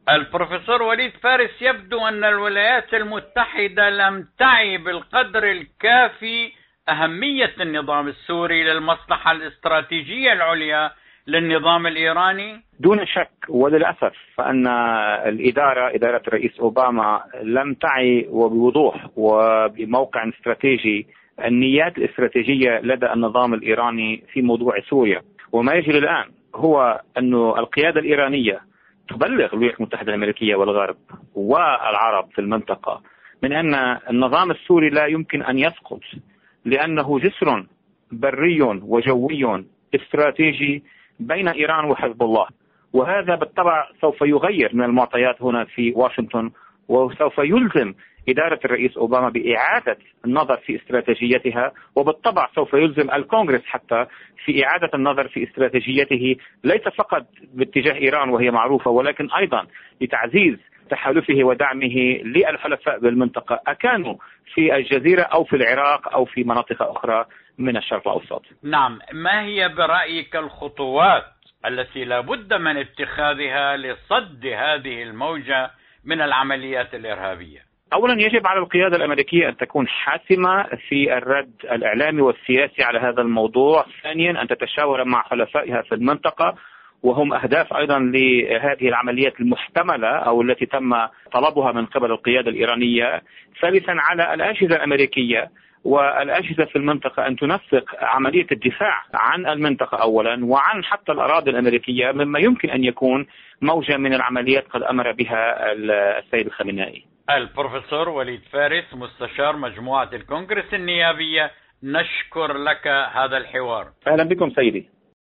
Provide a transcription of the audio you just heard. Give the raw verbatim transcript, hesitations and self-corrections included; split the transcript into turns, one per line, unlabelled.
البروفيسور وليد فارس، يبدو أن الولايات المتحدة لم تعي بالقدر الكافي أهمية النظام السوري للمصلحة الاستراتيجية العليا للنظام الإيراني.
دون شك، وللأسف فأن الإدارة إدارة الرئيس أوباما لم تعي وبوضوح وبموقع استراتيجي النيات الاستراتيجية لدى النظام الإيراني في موضوع سوريا. وما يجري الآن هو أن القيادة الإيرانية تبلغ الولايات المتحدة الأمريكية والغرب والعرب في المنطقة من أن النظام السوري لا يمكن أن يسقط، لأنه جسر بري وجوي استراتيجي بين إيران وحزب الله، وهذا بالطبع سوف يغير من المعطيات هنا في واشنطن، وسوف يلزم إدارة الرئيس أوباما بإعادة النظر في استراتيجيتها، وبالطبع سوف يلزم الكونغرس حتى في إعادة النظر في استراتيجيته، ليس فقط باتجاه إيران وهي معروفة، ولكن أيضا لتعزيز تحالفه ودعمه للحلفاء بالمنطقة، أكانوا في الجزيرة أو في العراق أو في مناطق أخرى من الشرق الأوسط.
نعم، ما هي برأيك الخطوات التي لا بد من اتخاذها لصد هذه الموجة من العمليات الإرهابية؟
أولا، يجب على القيادة الأمريكية أن تكون حاسمة في الرد الإعلامي والسياسي على هذا الموضوع. ثانيا، أن تتشاور مع حلفائها في المنطقة، وهم أهداف أيضا لهذه العمليات المحتملة أو التي تم طلبها من قبل القيادة الإيرانية. ثالثا، على الأجهزة الأمريكية والأجهزة في المنطقة أن تنسق عملية الدفاع عن المنطقة أولا، وعن حتى الأراضي الأمريكية، مما يمكن أن يكون موجة من العمليات قد أمر بها السيد الخامنائي.
البروفيسور وليد فارس، مستشار مجموعة الكونغرس النيابية، نشكر لك هذا الحوار.
أهلا بكم سيدي.